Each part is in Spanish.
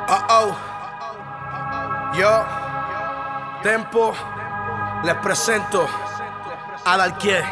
Oh. Yo, Tempo, les presento a Dalquier.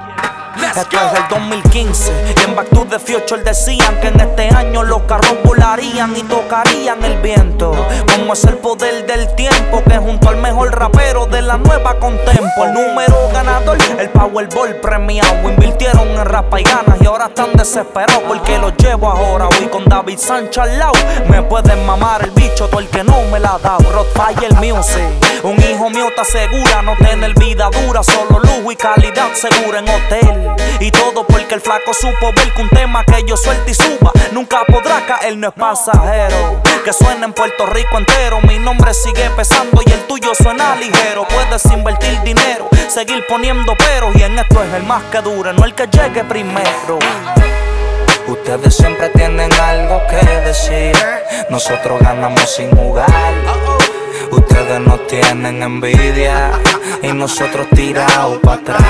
Esto es el 2015 y en Back to the Future decían que en este año los carros volarían y tocarían el viento. Como es el poder del tiempo que junto al mejor rapero de la nueva contempo, el número ganador, el Powerball premiado, invirtieron en rapa y ganas y ahora están desesperados porque los llevo ahora. Voy con David Sánchez al lado, me pueden mamar el bicho todo el que no me la ha dado. Rottweiler Music, un hijo mío te asegura no tener vida dura, solo lujo y calidad segura en hotel. Y todo porque el flaco supo ver que un tema que yo suelte y suba nunca podrá caer, no es pasajero. Que suene en Puerto Rico entero, mi nombre sigue pesando y el tuyo suena ligero. Puedes invertir dinero, seguir poniendo peros, y en esto es el más que dure, no el que llegue primero. Ustedes siempre tienen algo que decir, nosotros ganamos sin jugar. Ustedes no tienen envidia y nosotros tirados para atrás.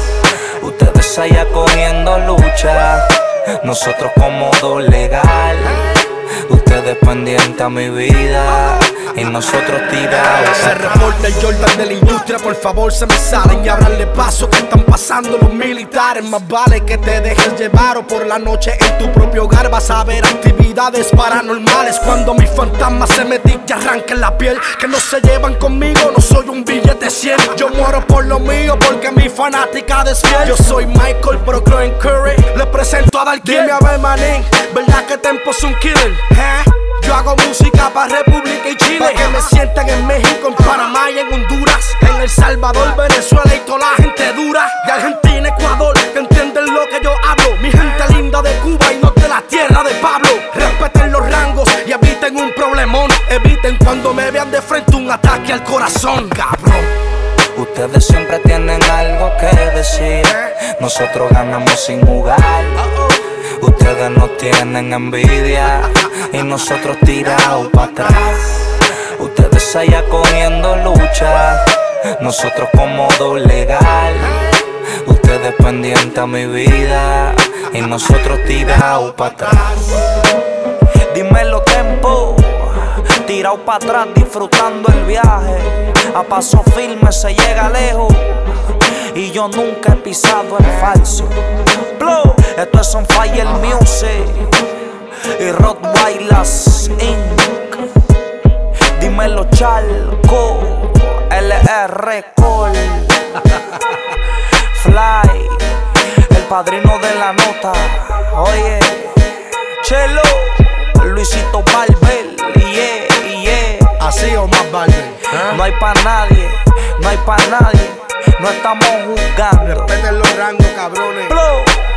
Ustedes allá cogiendo lucha, nosotros cómodo legal. Ustedes pendientes a mi vida y nosotros tirados. Se reporta el Jordan de la industria, por favor se me salen y abranle paso que están pasando los militares. Más vale que te dejes llevar o por la noche en tu propio hogar vas a ver actividades paranormales. Cuando mis fantasmas se me dicen y arranquen la piel, que no se llevan conmigo, no soy un billete 100. Yo muero por lo mío porque mi fanática desfiel. Yo soy Michael pero creo en Curry, le presento a Dalquier. Dime a ver manín, ¿verdad que Tempo es un killer? Yo hago música para República y Chile, para que me sientan en México, en Panamá y en Honduras, en El Salvador, Venezuela y toda la gente dura, y Argentina, Ecuador, que entienden lo que yo hablo. Mi gente linda de Cuba y no de la tierra de Pablo. Respeten los rangos y eviten un problemón. Eviten cuando me vean de frente un ataque al corazón, cabrón. Ustedes siempre tienen algo que decir, nosotros ganamos sin jugar. Ustedes no tienen envidia y nosotros tirados para atrás. Ustedes allá cogiendo lucha, nosotros cómodo legal. Ustedes pendientes a mi vida y nosotros tirados para atrás. Dímelo Tempo, tirado para atrás disfrutando el viaje. A paso firme se llega lejos y yo nunca he pisado en falso. Blow. Esto es On Fire Music y Rottweilers Inc. Dímelo Chalco, LR Cole, Fly, el padrino de la nota. Oye, Chelo, Luisito Barber, Así o más Barber. No hay pa' nadie, no hay pa' nadie. No estamos jugando. Respeten los rangos, cabrones. Blow.